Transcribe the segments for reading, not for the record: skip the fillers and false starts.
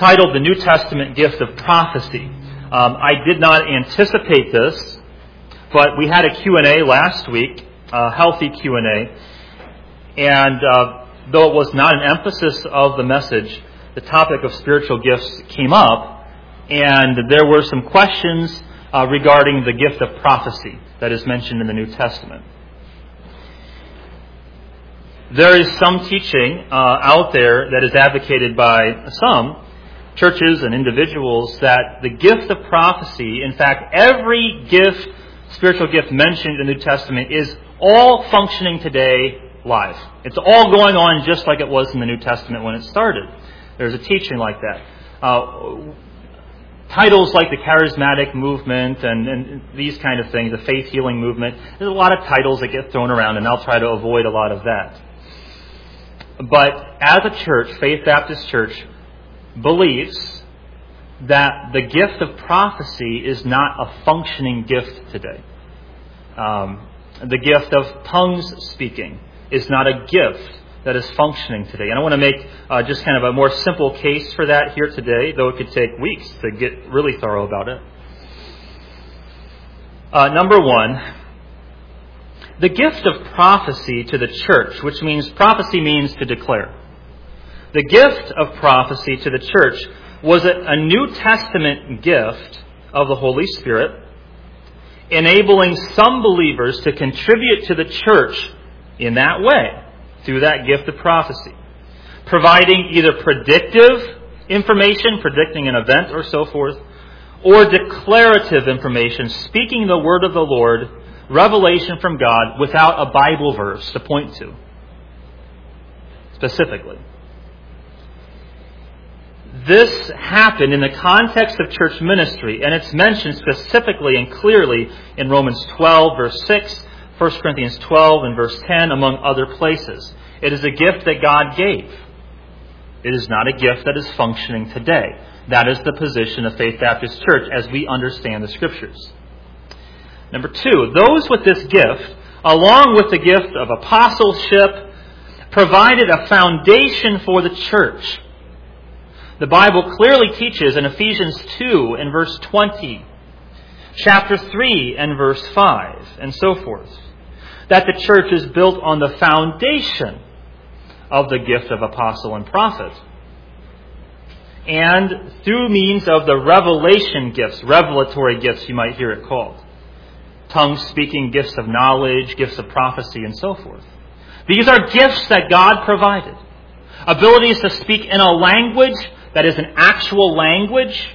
titled The New Testament Gift of Prophecy. I did not anticipate this, but we had a Q&A last week, a healthy Q&A, and though it was not an emphasis of the message, the topic of spiritual gifts came up, and there were some questions regarding the gift of prophecy that is mentioned in the New Testament. There is some teaching out there that is advocated by some churches and individuals that the gift of prophecy, in fact, every gift, spiritual gift mentioned in the New Testament is all functioning today live. It's all going on just like it was in the New Testament when it started. There's a teaching like that. Titles like the charismatic movement and these kind of things, the faith healing movement, there's a lot of titles that get thrown around, and I'll try to avoid a lot of that. But as a church, Faith Baptist Church believes that the gift of prophecy is not a functioning gift today. The gift of tongues speaking is not a gift that is functioning today. And I want to make just kind of a more simple case for that here today, though it could take weeks to get really thorough about it. Number one, the gift of prophecy to the church, which means prophecy means to declare. The gift of prophecy to the church was a New Testament gift of the Holy Spirit, enabling some believers to contribute to the church in that way, through that gift of prophecy, providing either predictive information, predicting an event or so forth, or declarative information, speaking the word of the Lord, revelation from God without a Bible verse to point to, specifically. This happened in the context of church ministry, and it's mentioned specifically and clearly in Romans 12, verse 6, 1 Corinthians 12 and verse 10, among other places. It is a gift that God gave. It is not a gift that is functioning today. That is the position of Faith Baptist Church as we understand the Scriptures. Number two, those with this gift, along with the gift of apostleship, provided a foundation for the church. The Bible clearly teaches in Ephesians 2 and verse 20, chapter 3 and verse 5, and so forth, that the church is built on the foundation of the gift of apostle and prophet. And through means of the revelation gifts, revelatory gifts you might hear it called. Tongue speaking, gifts of knowledge, gifts of prophecy, and so forth. These are gifts that God provided. Abilities to speak in a language that is an actual language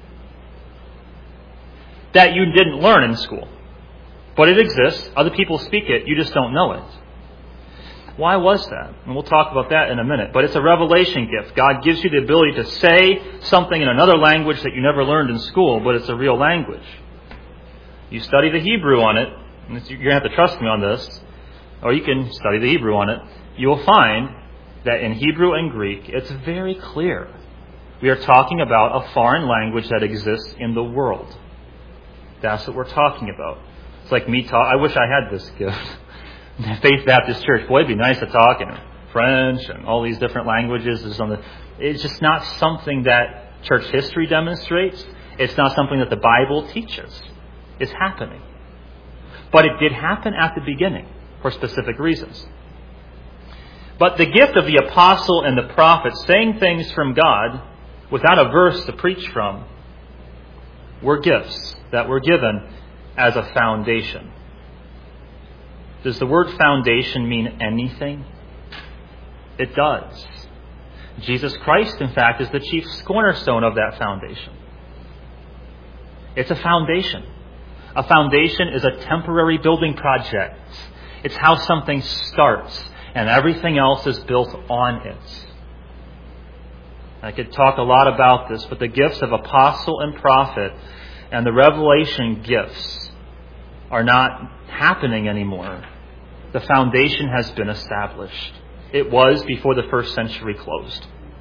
that you didn't learn in school. But it exists. Other people speak it. You just don't know it. Why was that? And we'll talk about that in a minute. But it's a revelation gift. God gives you the ability to say something in another language that you never learned in school, but it's a real language. You study the Hebrew on it. And you're going to have to trust me on this. Or you can study the Hebrew on it. You will find that in Hebrew and Greek, it's very clear. We are talking about a foreign language that exists in the world. That's what we're talking about. It's like me I wish I had this gift. Faith Baptist Church, boy, it'd be nice to talk in French and all these different languages. It's just not something that church history demonstrates. It's not something that the Bible teaches. It's happening. But it did happen at the beginning for specific reasons. But the gift of the apostle and the prophet, saying things from God without a verse to preach from, were gifts that were given as a foundation. Does the word foundation mean anything? It does. Jesus Christ, in fact, is the chief cornerstone of that foundation. It's a foundation. A foundation is a temporary building project. It's how something starts, and everything else is built on it. I could talk a lot about this, but the gifts of apostle and prophet and the revelation gifts are not happening anymore. The foundation has been established. It was before the first century closed.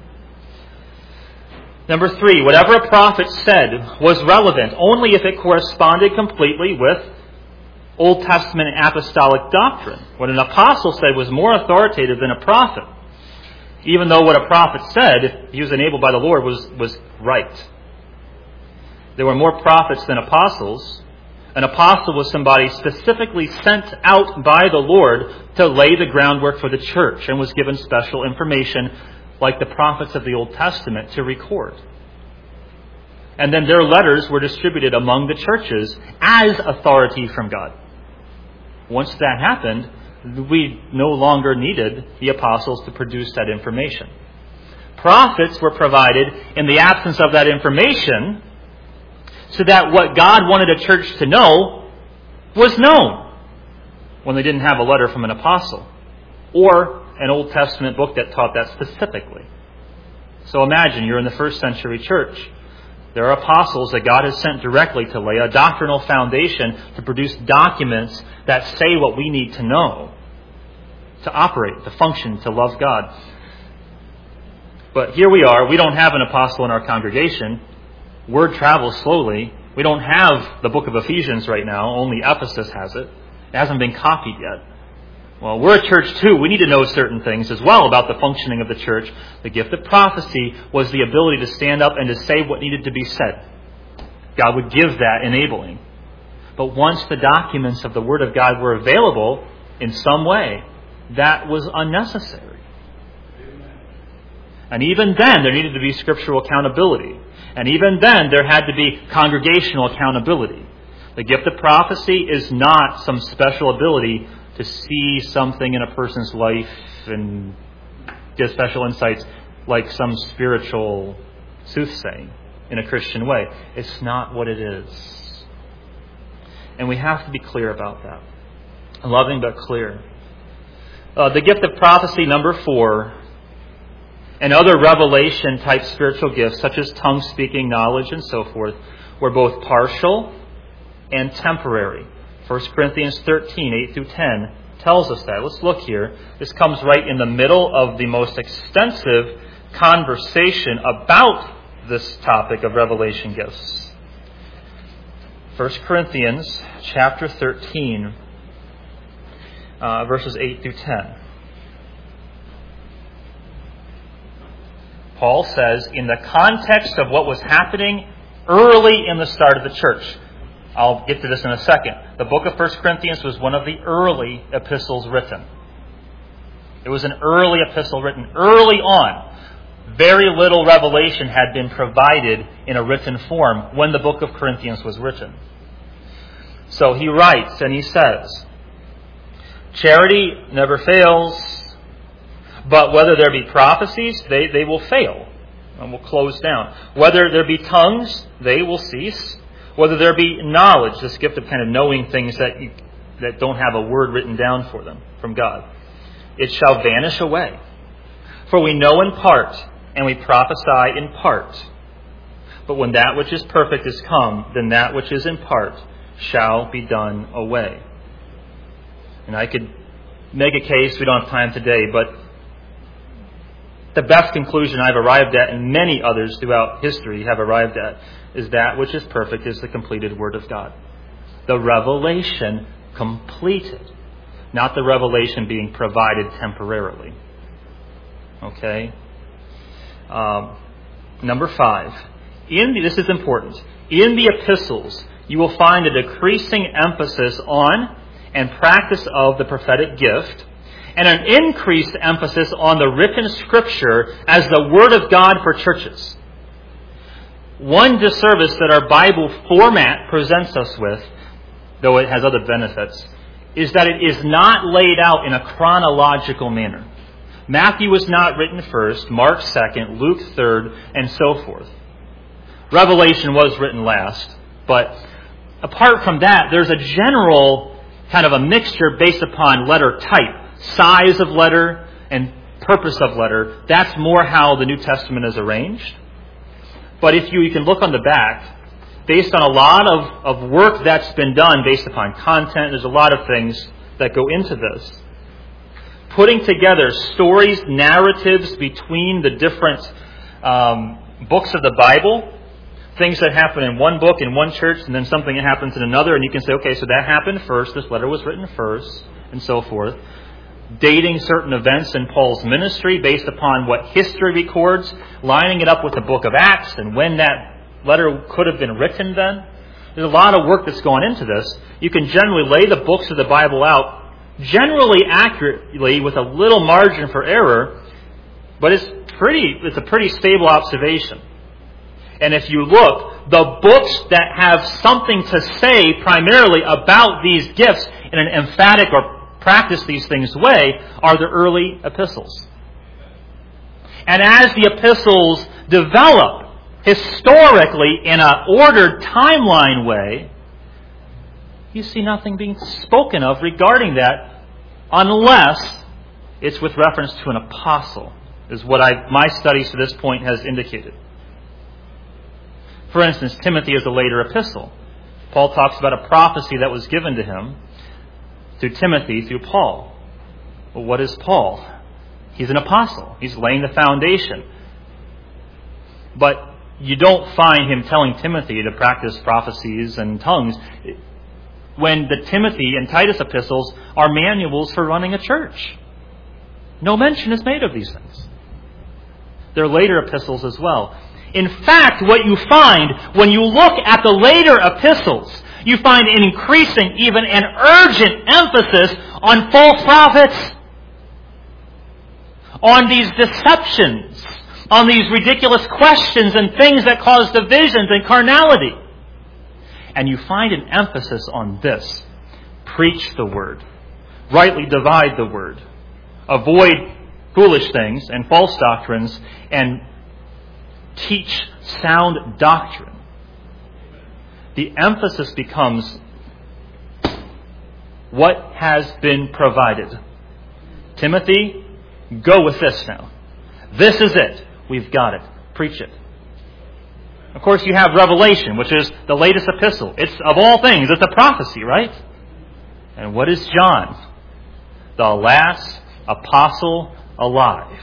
Number three, whatever a prophet said was relevant only if it corresponded completely with Old Testament and apostolic doctrine. What an apostle said was more authoritative than a prophet. even though what a prophet said, he was enabled by the Lord, was right. There were more prophets than apostles. An apostle was somebody specifically sent out by the Lord to lay the groundwork for the church and was given special information like the prophets of the Old Testament to record. And then their letters were distributed among the churches as authority from God. Once that happened, we no longer needed the apostles to produce that information. Prophets were provided in the absence of that information so that what God wanted a church to know was known when they didn't have a letter from an apostle or an Old Testament book that taught that specifically. So imagine you're in the first century church. There are apostles that God has sent directly to lay a doctrinal foundation to produce documents that say what we need to know, to operate, to function, to love God. But here we are. We don't have an apostle in our congregation. Word travels slowly. We don't have the book of Ephesians right now. Only Ephesus has it. It hasn't been copied yet. Well, we're a church too. We need to know certain things as well about the functioning of the church. The gift of prophecy was the ability to stand up and to say what needed to be said. God would give that enabling. But once the documents of the Word of God were available in some way, that was unnecessary. And even then, there needed to be scriptural accountability. And even then, there had to be congregational accountability. The gift of prophecy is not some special ability to see something in a person's life and get special insights like some spiritual soothsaying in a Christian way. It's not what it is. And we have to be clear about that. Loving but clear. The gift of prophecy, number 4, and other revelation-type spiritual gifts, such as tongue-speaking, knowledge, and so forth, were both partial and temporary. 1 Corinthians 13, 8 through 10 tells us that. Let's look here. This comes right in the middle of the most extensive conversation about this topic of revelation gifts. 1 Corinthians chapter 13, verses 8 through 10. Paul says, in the context of what was happening early in the start of the church. I'll get to this in a second. The book of 1 Corinthians was one of the early epistles written. It was an early epistle written early on. Very little revelation had been provided in a written form when the book of Corinthians was written. So he writes and he says, charity never fails, but whether there be prophecies, they will fail and will close down. Whether there be tongues, they will cease. Whether there be knowledge, this gift of kind of knowing things that don't have a word written down for them from God, it shall vanish away. For we know in part, and we prophesy in part. But when that which is perfect is come, then that which is in part shall be done away. And I could make a case, we don't have time today, but the best conclusion I've arrived at, and many others throughout history have arrived at, is that which is perfect is the completed Word of God. The revelation completed, not the revelation being provided temporarily. Okay? Number 5. This is important. In the epistles, you will find a decreasing emphasis on and practice of the prophetic gift, and an increased emphasis on the written Scripture as the Word of God for churches. One disservice that our Bible format presents us with, though it has other benefits, is that it is not laid out in a chronological manner. Matthew was not written first, Mark second, Luke third, and so forth. Revelation was written last, but apart from that, there's a general kind of a mixture based upon letter type. Size of letter and purpose of letter. That's more how the New Testament is arranged. But if you can look on the back, based on a lot of work that's been done based upon content, there's a lot of things that go into this. Putting together stories, narratives between the different books of the Bible, things that happen in one book, in one church, and then something that happens in another, and you can say, okay, so that happened first, this letter was written first, and so forth. dating certain events in Paul's ministry based upon what history records, lining it up with the book of Acts and when that letter could have been written then. There's a lot of work that's gone into this. You can generally lay the books of the Bible out generally accurately with a little margin for error, but it's a pretty stable observation. And if you look, the books that have something to say primarily about these gifts in an emphatic or practice these things way are the early epistles. And as the epistles develop historically in an ordered timeline way, you see nothing being spoken of regarding that unless it's with reference to an apostle, is what my studies to this point has indicated. For instance, Timothy is a later epistle. Paul talks about a prophecy that was given to him through Timothy, through Paul. Well, what is Paul? He's an apostle. He's laying the foundation. But you don't find him telling Timothy to practice prophecies and tongues when the Timothy and Titus epistles are manuals for running a church. No mention is made of these things. They're later epistles as well. In fact, what you find when you look at the later epistles, you find an increasing, even an urgent emphasis on false prophets, on these deceptions, on these ridiculous questions and things that cause divisions and carnality. And you find an emphasis on this. Preach the word. Rightly divide the word. Avoid foolish things and false doctrines and teach sound doctrine. The emphasis becomes what has been provided. Timothy, go with this now. This is it. We've got it. Preach it. Of course, you have Revelation, which is the latest epistle. It's, of all things, it's a prophecy, right? And what is John? The last apostle alive.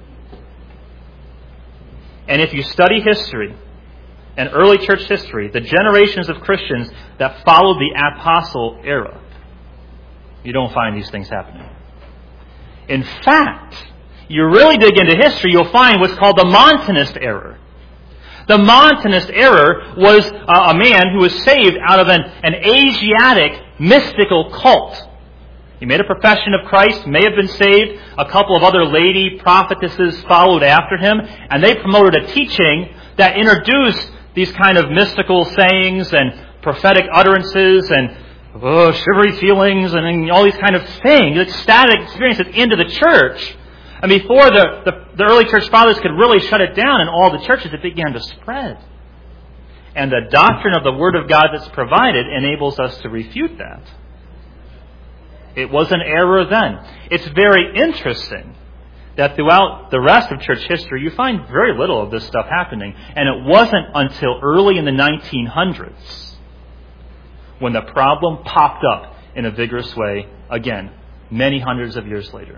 And if you study history and early church history, the generations of Christians that followed the apostle era, you don't find these things happening. In fact, you really dig into history, you'll find what's called the Montanist error. The Montanist error was a man who was saved out of an Asiatic mystical cult. He made a profession of Christ, may have been saved. A couple of other lady prophetesses followed after him, and they promoted a teaching that introduced these kind of mystical sayings and prophetic utterances and shivery feelings and all these kind of things, ecstatic experiences into the church. And before the early church fathers could really shut it down in all the churches, it began to spread. And the doctrine of the Word of God that's provided enables us to refute that. It was an error then. It's very interesting that throughout the rest of church history, you find very little of this stuff happening. And it wasn't until early in the 1900s when the problem popped up in a vigorous way, again, many hundreds of years later.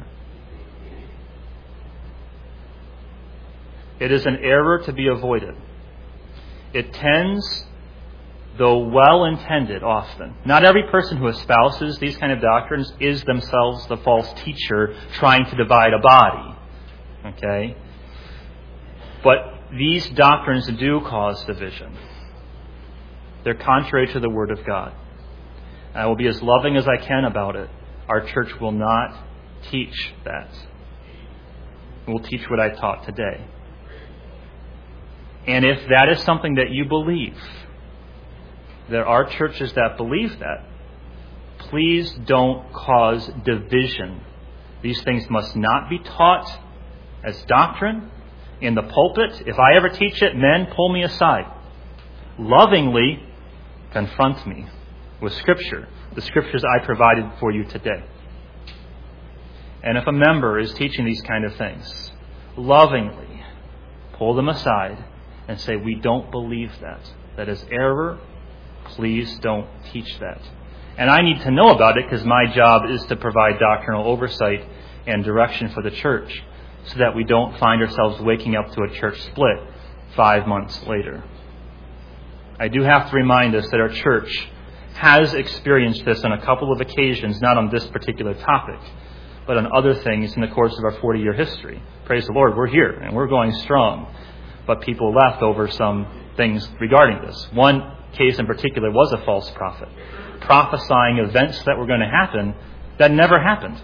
It is an error to be avoided. It tends, though well-intended often. Not every person who espouses these kind of doctrines is themselves the false teacher trying to divide a body. Okay? But these doctrines do cause division. They're contrary to the Word of God. I will be as loving as I can about it. Our church will not teach that. We'll teach what I taught today. And if that is something that you believe, there are churches that believe that, please don't cause division. These things must not be taught as doctrine in the pulpit. If I ever teach it, men, pull me aside. Lovingly confront me with Scripture, the Scriptures I provided for you today. And if a member is teaching these kind of things, lovingly pull them aside and say, we don't believe that. That is error. Please don't teach that. And I need to know about it because my job is to provide doctrinal oversight and direction for the church so that we don't find ourselves waking up to a church split 5 months later. I do have to remind us that our church has experienced this on a couple of occasions, not on this particular topic, but on other things in the course of our 40-year history. Praise the Lord, we're here and we're going strong. But people left over some things regarding this. One case in particular was a false prophet, prophesying events that were going to happen that never happened.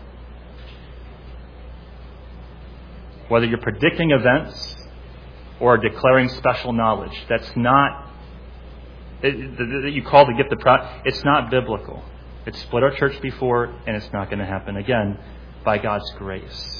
Whether you're predicting events or declaring special knowledge, that's not, that you call the gift of prophecy, it's not biblical. It's split our church before, and it's not going to happen again by God's grace.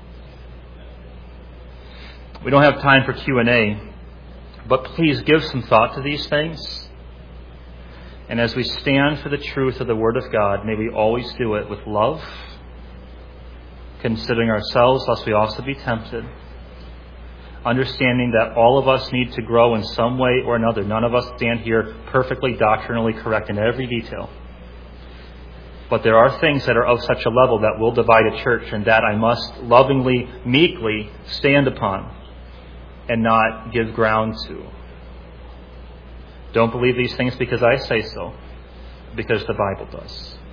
We don't have time for Q&A, but please give some thought to these things. And as we stand for the truth of the Word of God, may we always do it with love, considering ourselves lest we also be tempted, understanding that all of us need to grow in some way or another. None of us stand here perfectly doctrinally correct in every detail. But there are things that are of such a level that will divide a church, and that I must lovingly, meekly stand upon and not give ground to. Don't believe these things because I say so, because the Bible does.